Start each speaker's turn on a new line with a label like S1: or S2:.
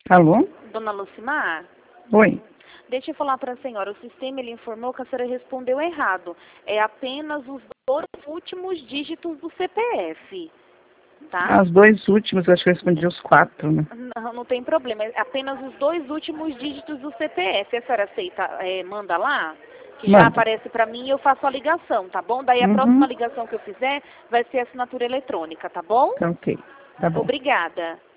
S1: Alô?
S2: Dona Lucimar?
S1: Oi.
S2: Deixa eu falar para a senhora, o sistema ele informou que a senhora respondeu errado. É apenas os 2 últimos dígitos do CPF, tá?
S1: Os 2 últimos, acho que eu respondi os 4, né?
S2: Não tem problema, é apenas os 2 últimos dígitos do CPF. A senhora aceita, manda lá? Que já
S1: Manda.
S2: aparece para mim e eu faço a ligação, tá bom? Daí a próxima ligação que eu fizer vai ser assinatura eletrônica, tá bom?
S1: Tá ok. Tá bom.
S2: Obrigada.